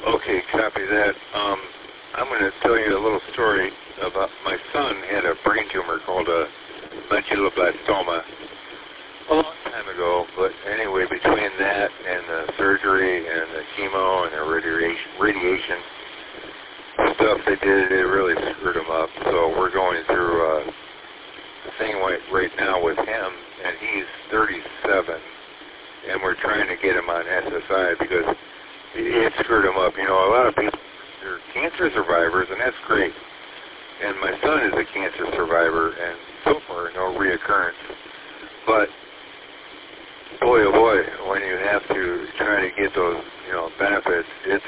Okay, copy that. I'm going to tell you a little story about my son had a brain tumor called a medulloblastoma a long time ago, but anyway, between that and the surgery and the chemo and the radiation stuff they did, it really screwed him up. So we're going through a thing right now with him, and he's 37, and we're trying to get him on SSI because it screwed him up. You know, a lot of people, they're cancer survivors, and that's great. And my son is a cancer survivor, and so far, no reoccurrence. But boy, oh boy, when you have to try to get those, benefits, it's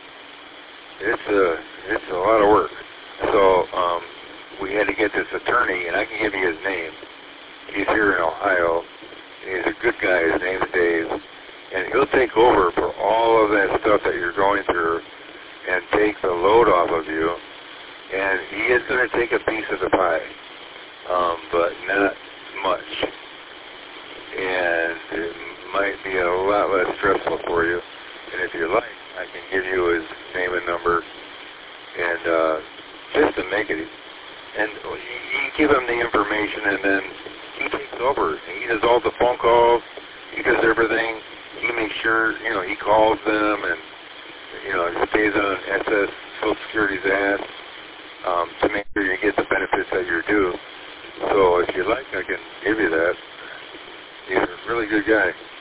a lot of work. So we had to get this attorney, and I can give you his name. He's here in Ohio. He's a good guy. His name's Dave, and he'll take over for all of that stuff that you're going through and take the load off of you. And he is going to take a piece of the pie, but not much. And it might be a lot less stressful for you. And if you like, I can give you his name and number, and just to make it. And you give him the information, and then he takes over. He does all the phone calls. He does everything. He makes sure, he calls them, and stays on Social Security's ass to make sure you get the benefits that you're due. So if you like, I can give you that. He's a really good guy.